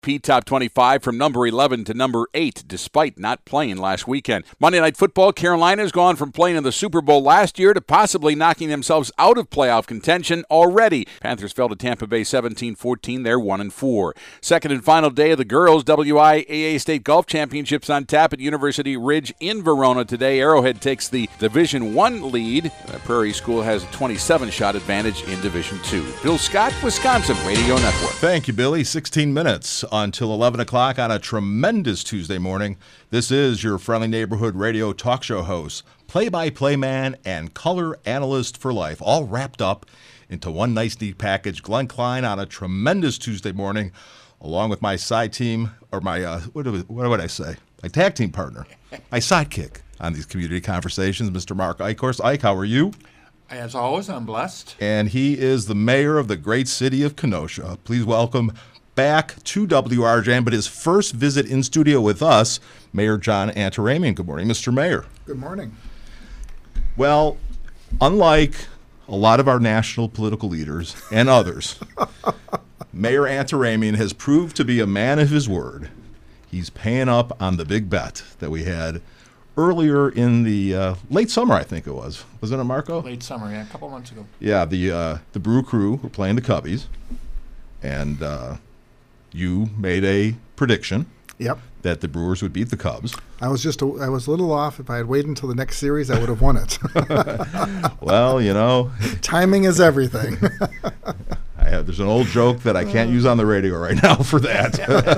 AP Top 25 from number 11 to number 8, despite not playing last weekend. Monday Night Football, Carolina's gone from playing in the Super Bowl last year to possibly knocking themselves out of playoff contention already. Panthers fell to Tampa Bay 17-14. They're 1-4. Second and final day of the girls' WIAA State Golf Championships on tap at University Ridge in Verona today. Arrowhead takes the Division I lead. Prairie School has a 27-shot advantage in Division II. Bill Scott, Wisconsin Radio Network. Thank you, Billy. 16 minutes until 11 o'clock on a tremendous Tuesday morning. This is your friendly neighborhood radio talk show host, play-by-play man, and color analyst for life, all wrapped up into one nice, neat package. Glenn Klein on a tremendous Tuesday morning, along with my side team, or my, what would I say? My tag team partner, my sidekick on these community conversations, Mr. Mark Eichhorst. Ike, how are you? As always, I'm blessed. And he is the mayor of the great city of Kenosha. Please welcome back to WRJM, but his first visit in studio with us, Mayor John Antaramian. Good morning, Mr. Mayor. Good morning. Well, unlike a lot of our national political leaders and others, Mayor Antaramian has proved to be a man of his word. He's paying up on the big bet that we had earlier in the late summer, I think it was. Wasn't it, Marco? Late summer, yeah, a couple months ago. Yeah, the Brew Crew were playing the Cubbies, and you made a prediction. Yep. That the Brewers would beat the Cubs. I was a little off. If I had waited until the next series, I would have won it. Well, you know. Timing is everything. There's an old joke that I can't use on the radio right now for that.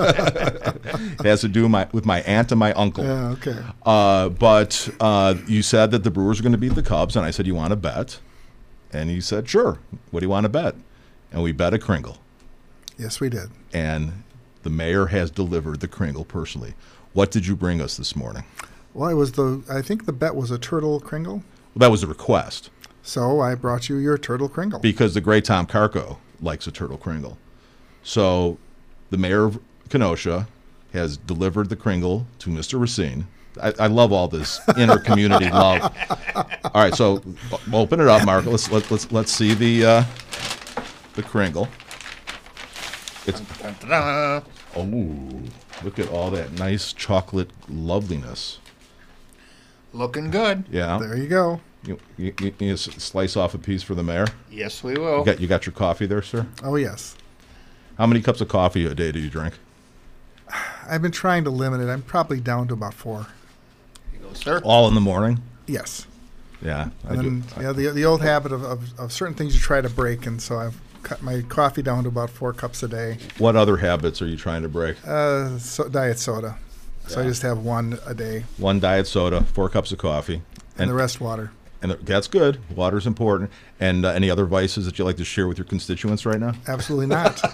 It has to do with my aunt and my uncle. Yeah, okay. But you said that the Brewers are going to beat the Cubs, and I said, you want to bet? And you said, sure. What do you want to bet? And we bet a Kringle. Yes, we did. And the mayor has delivered the Kringle personally. What did you bring us this morning? Well, I think the bet was a turtle Kringle. Well, that was a request. So I brought you your turtle Kringle. Because the great Tom Carco likes a turtle Kringle. So the mayor of Kenosha has delivered the Kringle to Mr. Racine. I love all this inter-community love. All right, so open it up, Mark. Let's see the Kringle. It's look at all that nice chocolate loveliness. Looking good. Yeah. There you go. You slice off a piece for the mayor? Yes, we will. You got your coffee there, sir? Oh, yes. How many cups of coffee a day do you drink? I've been trying to limit it. I'm probably down to about 4. Here you go, sir. All in the morning? Yes. Yeah. And then, the old habit of certain things you try to break, and so I've cut my coffee down to about 4 cups a day. What other habits are you trying to break? Diet soda. So I just have 1 a day. 1 diet soda, 4 cups of coffee. And the rest water. And that's good. Water's important. And any other vices that you like to share with your constituents right now? Absolutely not.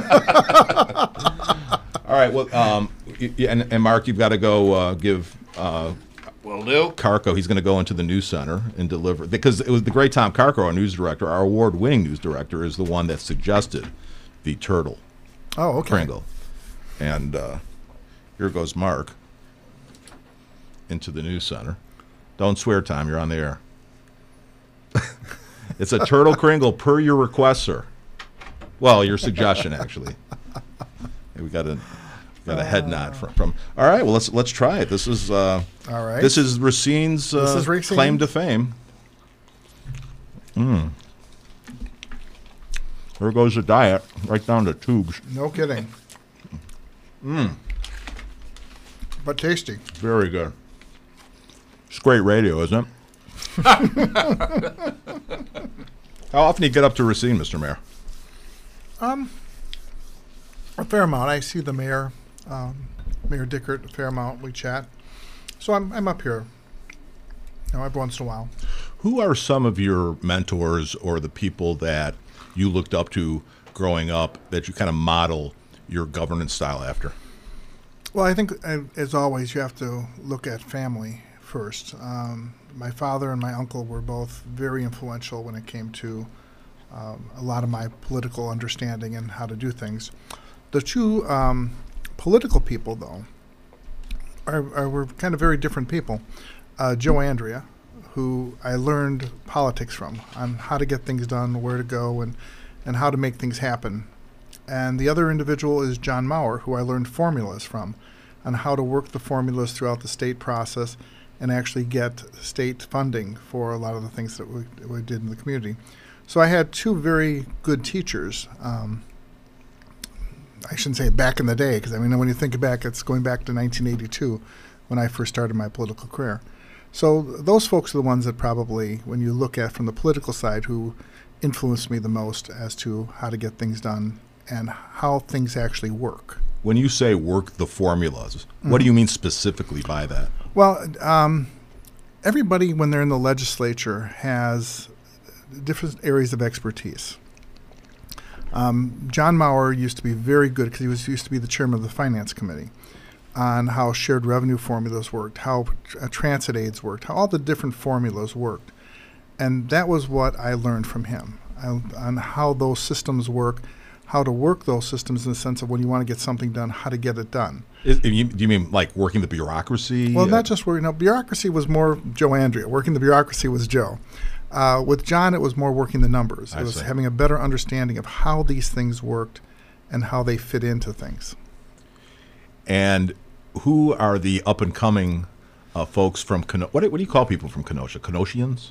All right. Well, and Mark, you've got to go give Will do. Carco. He's going to go into the news center and deliver, because it was the great Tom Carco, our news director, our award-winning news director, is the one that suggested the turtle Kringle. And here goes Mark into the news center. Don't swear, Tom. You're on the air. It's a turtle Kringle per your request, sir. Well, your suggestion, actually. We got a head nod from. All right. Well, let's try it. This is all right. This is Racine's claim to fame. There goes the diet, right down the tubes. No kidding. But tasty. Very good. It's great radio, isn't it? How often do you get up to Racine, Mr. Mayor? A fair amount. I see the mayor, Mayor Dickert, a fair amount. We chat. So I'm up here, every once in a while. Who are some of your mentors or the people that you looked up to growing up that you kind of model your governance style after? Well, I think, as always, you have to look at family first. My father and my uncle were both very influential when it came to a lot of my political understanding and how to do things. The two political people, though, were kind of very different people. Joe Andrea, who I learned politics from, on how to get things done, where to go, and how to make things happen. And the other individual is John Maurer, who I learned formulas from, on how to work the formulas throughout the state process and actually get state funding for a lot of the things that we did in the community. So I had two very good teachers. I shouldn't say back in the day, because I mean, when you think back, it's going back to 1982 when I first started my political career. So those folks are the ones that probably, when you look at from the political side, who influenced me the most as to how to get things done and how things actually work. When you say work the formulas, what do you mean specifically by that? Well, everybody, when they're in the legislature, has different areas of expertise. John Maurer used to be very good, because he used to be the chairman of the Finance Committee, on how shared revenue formulas worked, how transit aids worked, how all the different formulas worked. And that was what I learned from him, on how those systems work, how to work those systems in the sense of when you want to get something done, how to get it done. Do you mean like working the bureaucracy? Well, not just working. No, bureaucracy was more Joe Andrea. Working the bureaucracy was Joe. With John, it was more working the numbers. It was having a better understanding of how these things worked and how they fit into things. And who are the up-and-coming folks from Kenosha? What do you call people from Kenosha? Kenoshians?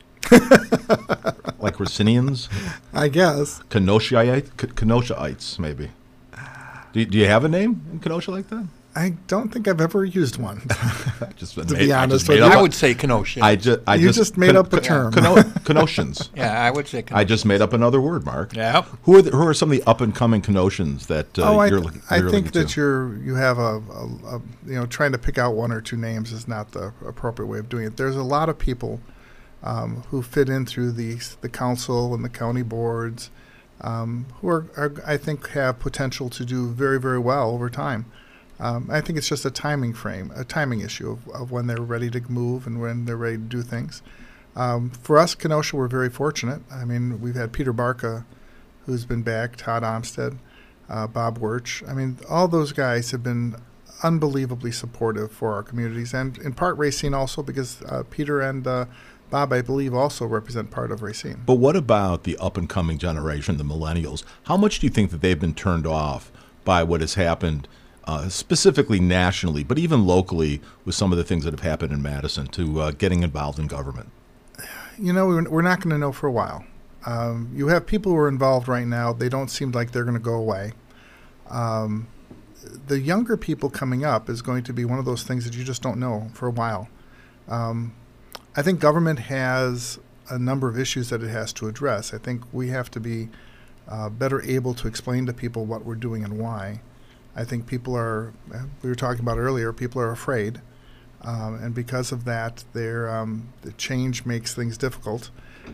Like Racinians? I guess. Kenosha-ites, maybe. Do you have a name in Kenosha like that? I don't think I've ever used one. To be honest with I you. would say Kenosha. You just made up a term. Kenoshans. Yeah, I would say Kenosha. I just made up another word, Mark. Yeah. Who are some of the up-and-coming Kenoshans that you're looking to? I think that you have trying to pick out one or two names is not the appropriate way of doing it. There's a lot of people who fit in through the council and the county boards who are I think have potential to do very, very well over time. I think it's just a timing issue of when they're ready to move and when they're ready to do things. For us, Kenosha, we're very fortunate. I mean, we've had Peter Barca, who's been back, Todd Olmsted, Bob Wirch. I mean, all those guys have been unbelievably supportive for our communities, and in part Racine also, because Peter and Bob, I believe, also represent part of Racine. But what about the up-and-coming generation, the millennials? How much do you think that they've been turned off by what has happened specifically nationally, but even locally with some of the things that have happened in Madison to getting involved in government? You know, we're not going to know for a while. You have people who are involved right now. They don't seem like they're going to go away. The younger people coming up is going to be one of those things that you just don't know for a while. I think government has a number of issues that it has to address. I think we have to be better able to explain to people what we're doing and why. I think we were talking about earlier, people are afraid. And because of that, the change makes things difficult.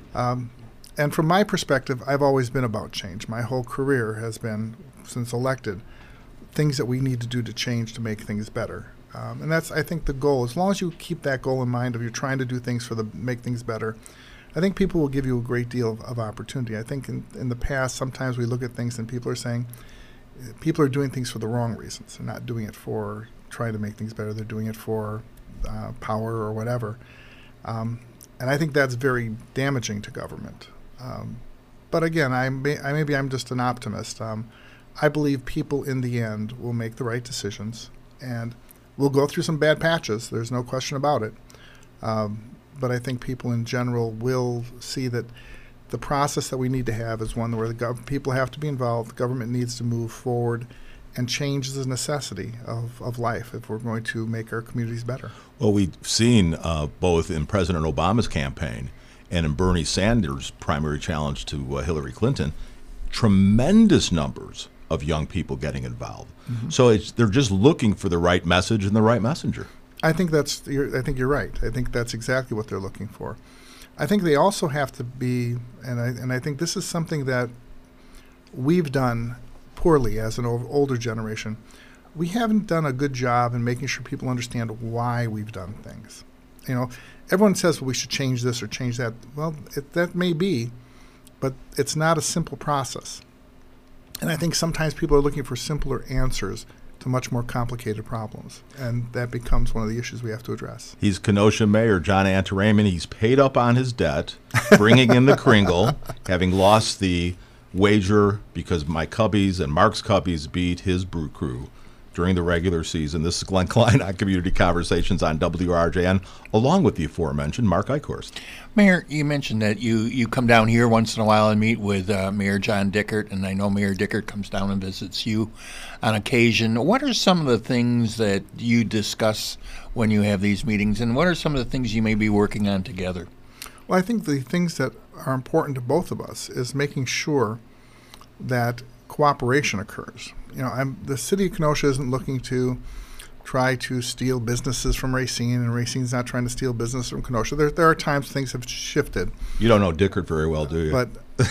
And from my perspective, I've always been about change. My whole career has been, since elected, things that we need to do to change to make things better. And that's, I think, the goal. As long as you keep that goal in mind of you're trying to do things make things better, I think people will give you a great deal of opportunity. I think in the past, sometimes we look at things and people are saying, people are doing things for the wrong reasons. They're not doing it for trying to make things better. They're doing it for power or whatever. And I think that's very damaging to government. But again, maybe I'm just an optimist. I believe people in the end will make the right decisions, and we'll go through some bad patches. There's no question about it. But I think people in general will see that the process that we need to have is one where people have to be involved, the government needs to move forward, and change is a necessity of life if we're going to make our communities better. Well, we've seen both in President Obama's campaign and in Bernie Sanders' primary challenge to Hillary Clinton, tremendous numbers of young people getting involved. Mm-hmm. So they're just looking for the right message and the right messenger. I think you're right. I think that's exactly what they're looking for. I think they also have to be, and I think this is something that we've done poorly as an older generation. We haven't done a good job in making sure people understand why we've done things. You know, everyone says, well, we should change this or change that. Well, that may be, but it's not a simple process. And I think sometimes people are looking for simpler answers to much more complicated problems, and that becomes one of the issues we have to address. He's Kenosha Mayor John Antaramian. He's paid up on his debt, bringing in the Kringle, having lost the wager, because my Cubbies and Mark's Cubbies beat his Brew Crew during the regular season. This is Glenn Klein on Community Conversations on WRJN, along with the aforementioned Mark Eichhorst. Mayor, you mentioned that you come down here once in a while and meet with Mayor John Dickert, and I know Mayor Dickert comes down and visits you on occasion. What are some of the things that you discuss when you have these meetings, and what are some of the things you may be working on together? Well, I think the things that are important to both of us is making sure that cooperation occurs. The city of Kenosha isn't looking to try to steal businesses from Racine, and Racine's not trying to steal business from Kenosha. There are times things have shifted. You don't know Dickert very well, do you? But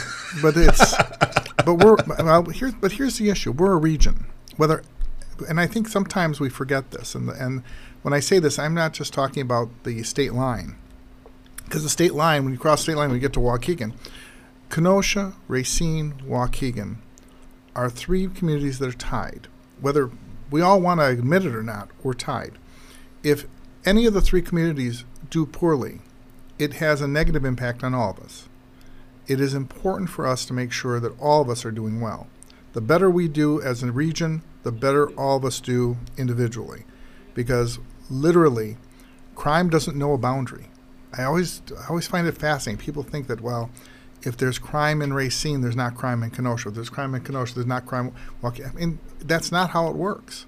here's the issue. We're a region. And I think sometimes we forget this. And when I say this, I'm not just talking about the state line, because the state line, when you cross the state line, when you get to Waukegan, Kenosha, Racine, Waukegan are three communities that are tied. Whether we all want to admit it or not, we're tied. If any of the three communities do poorly, it has a negative impact on all of us. It is important for us to make sure that all of us are doing well. The better we do as a region, the better all of us do individually. Because literally, crime doesn't know a boundary. I always find it fascinating. People think that, well, if there's crime in Racine, there's not crime in Kenosha. If there's crime in Kenosha, there's not crime. Well, I mean, that's not how it works.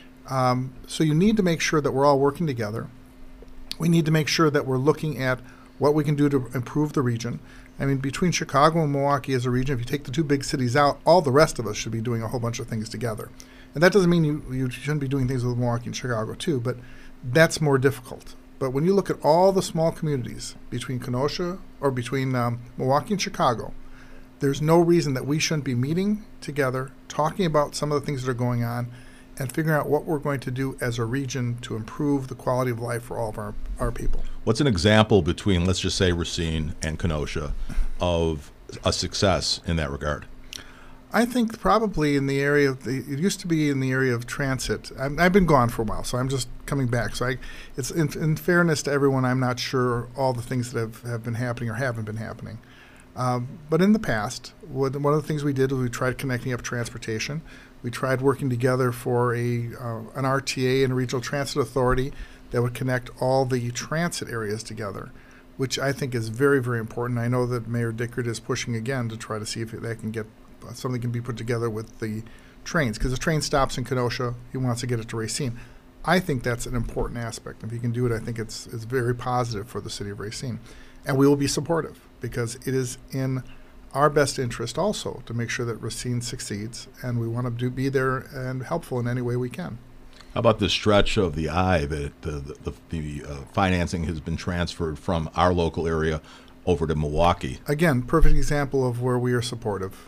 So you need to make sure that we're all working together. We need to make sure that we're looking at what we can do to improve the region. I mean, between Chicago and Milwaukee as a region, if you take the two big cities out, all the rest of us should be doing a whole bunch of things together. And that doesn't mean you shouldn't be doing things with Milwaukee and Chicago too, but that's more difficult. But when you look at all the small communities between Kenosha or between Milwaukee and Chicago, there's no reason that we shouldn't be meeting together, talking about some of the things that are going on, and figuring out what we're going to do as a region to improve the quality of life for all of our people. What's an example between, let's just say, Racine and Kenosha of a success in that regard? I think probably in the area of it used to be in the area of transit. I've been gone for a while, so I'm just coming back. So it's in fairness to everyone, I'm not sure all the things that have been happening or haven't been happening. But in the past, one of the things we did was we tried connecting up transportation. We tried working together for an RTA and a regional transit authority that would connect all the transit areas together, which I think is very, very important. I know that Mayor Dickert is pushing again to try to see if that can get something can be put together with the trains, because the train stops in Kenosha, he wants to get it to Racine. I think that's an important aspect. If he can do it, I think it's very positive for the city of Racine. And we will be supportive, because it is in our best interest also to make sure that Racine succeeds, and we want to be there and helpful in any way we can. How about the stretch of the I that the financing has been transferred from our local area over to Milwaukee? Again, perfect example of where we are supportive.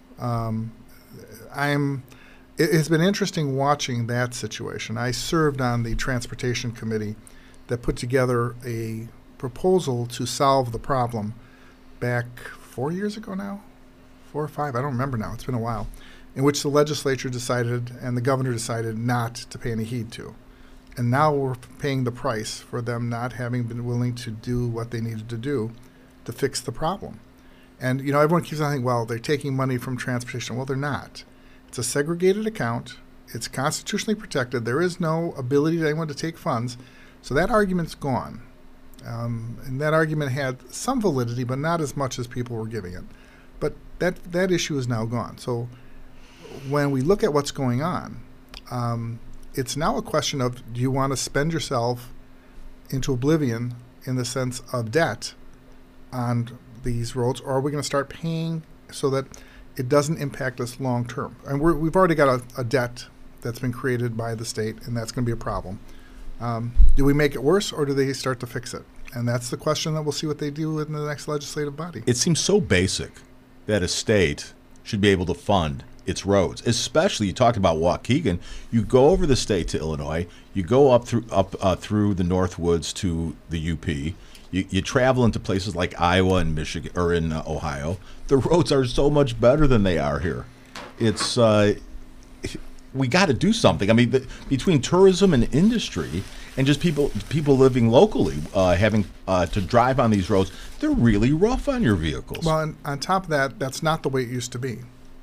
It has been interesting watching that situation. I served on the transportation committee that put together a proposal to solve the problem back 4 years ago now, 4 or 5, I don't remember now, it's been a while, in which the legislature decided and the governor decided not to pay any heed to. And now we're paying the price for them not having been willing to do what they needed to do to fix the problem. And, everyone keeps on thinking, well, they're taking money from transportation. Well, they're not. It's a segregated account. It's constitutionally protected. There is no ability to anyone to take funds. So that argument's gone. And that argument had some validity, but not as much as people were giving it. But that issue is now gone. So when we look at what's going on, it's now a question of, do you want to spend yourself into oblivion in the sense of debt on these roads, or are we going to start paying so that it doesn't impact us long term? And we've already got a debt that's been created by the state, and that's going to be a problem. Do we make it worse, or do they start to fix it? And that's the question that we'll see what they do in the next legislative body. It seems so basic that a state should be able to fund its roads, especially, you talked about Waukegan. You go over the state to Illinois, you go up through the North Woods to the UP. You travel into places like Iowa and Michigan, or in Ohio. The roads are so much better than they are here. It's we got to do something. I mean, between tourism and industry, and just people living locally, having to drive on these roads, they're really rough on your vehicles. Well, and on top of that, that's not the way it used to be.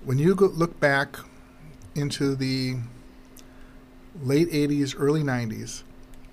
when you look back into the late 80s, early 90s,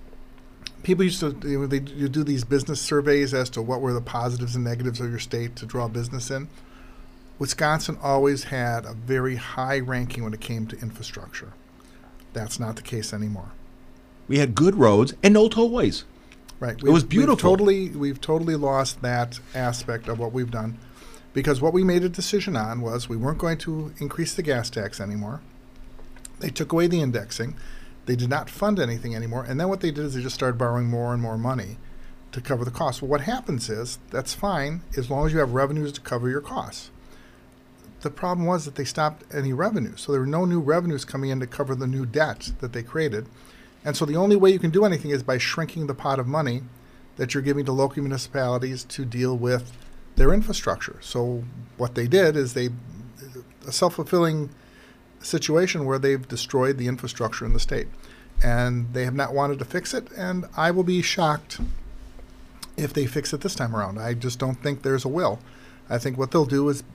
people used to you do these business surveys as to what were the positives and negatives of your state to draw business in. Wisconsin always had a very high ranking when it came to infrastructure. That's not the case anymore. We had good roads and no tollways. Right. It was beautiful. We've totally lost that aspect of what we've done, because what we made a decision on was we weren't going to increase the gas tax anymore. They took away the indexing. They did not fund anything anymore. And then what they did is they just started borrowing more and more money to cover the costs. Well, what happens is that's fine as long as you have revenues to cover your costs. The problem was that they stopped any revenue. So there were no new revenues coming in to cover the new debt that they created. And so the only way you can do anything is by shrinking the pot of money that you're giving to local municipalities to deal with their infrastructure. So what they did is a self-fulfilling situation where they've destroyed the infrastructure in the state. And they have not wanted to fix it, and I will be shocked if they fix it this time around. I just don't think there's a will. I think what they'll do is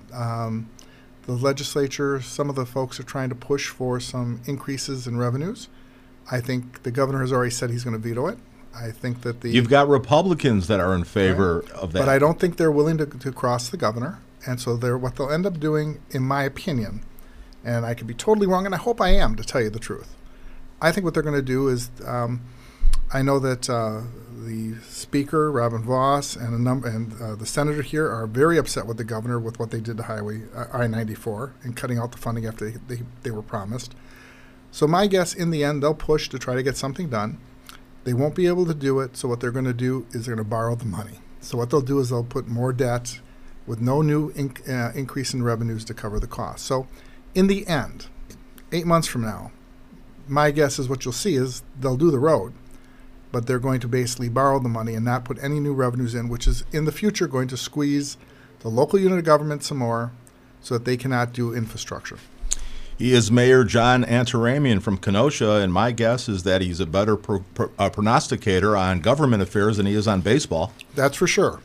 the legislature, some of the folks are trying to push for some increases in revenues. I think the governor has already said he's going to veto it. I think that You've got Republicans that are in favor of that. But I don't think they're willing to cross the governor. And so what they'll end up doing, in my opinion, and I could be totally wrong, and I hope I am, to tell you the truth. I think what they're going to do is, I know that the Speaker, Robin Voss, and the Senator here are very upset with the governor with what they did to Highway I-94 and cutting out the funding after they were promised. So my guess, in the end, they'll push to try to get something done. They won't be able to do it, so what they're going to do is they're going to borrow the money. So what they'll do is they'll put more debt with no new increase in revenues to cover the cost. So in the end, 8 months from now, my guess is what you'll see is they'll do the road, but they're going to basically borrow the money and not put any new revenues in, which is in the future going to squeeze the local unit of government some more so that they cannot do infrastructure. He is Mayor John Antaramian from Kenosha, and my guess is that he's a better prognosticator on government affairs than he is on baseball. That's for sure.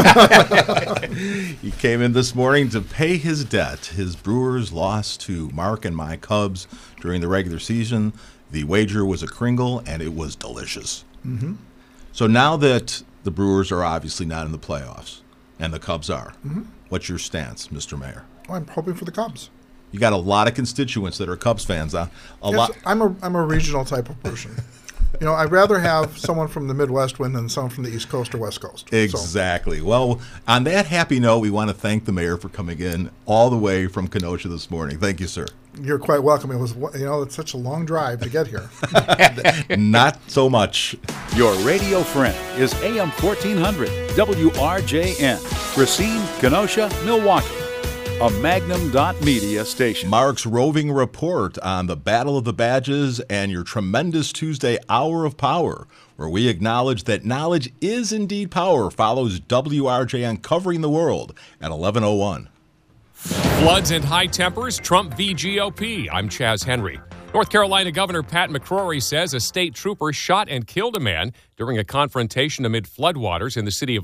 He came in this morning to pay his debt. His Brewers lost to Mark and my Cubs during the regular season. The wager was a Kringle, and it was delicious. Mm-hmm. So now that the Brewers are obviously not in the playoffs, and the Cubs are, what's your stance, Mr. Mayor? Well, I'm hoping for the Cubs. You got a lot of constituents that are Cubs fans, huh? I'm a regional type of person. You know, I'd rather have someone from the Midwest win than someone from the East Coast or West Coast. Exactly. So. Well, on that happy note, we want to thank the mayor for coming in all the way from Kenosha this morning. Thank you, sir. You're quite welcome. It was, it's such a long drive to get here. Not so much. Your radio friend is AM 1400 WRJN, Racine, Kenosha, Milwaukee. A Magnum.media station. Mark's roving report on the Battle of the Badges and your tremendous Tuesday Hour of Power, where we acknowledge that knowledge is indeed power, follows WRJN Covering the World at 11:01. Floods and high tempers, Trump v. GOP. I'm Chaz Henry. North Carolina Governor Pat McCrory says a state trooper shot and killed a man during a confrontation amid floodwaters in the city of